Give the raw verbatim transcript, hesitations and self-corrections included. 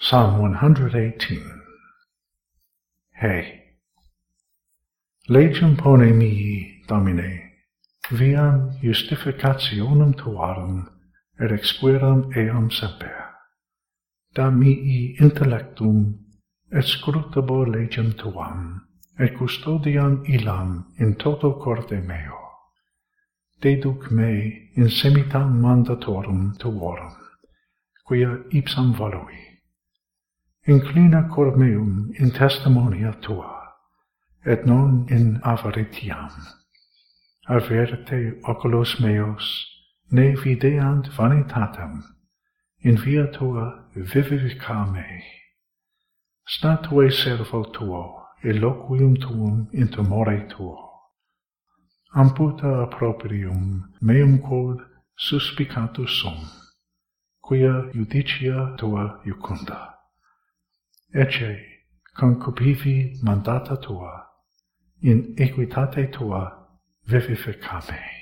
Psalm one hundred eighteen. Hey. Legem pone mihi, Domine, viam justificationem tuarum, et expueram eam semper. Da mihi intellectum, et scrutabo legem tuam, et custodiam illam in toto corde meo. Deduc me in semitam mandatorum tuorum, quia ipsam volui. Inclina cor meum in testimonia tua, et non in avaritiam. Averte oculos meos, ne videant vanitatem, in via tua vivifica me. Statue servo tuo, eloquium tuum in timore tuo. Amputa approprium meum quod suspicatus sum, quia judicia tua iucunda. Ecce, concupivi mandata tua, in equitate tua vivifica me.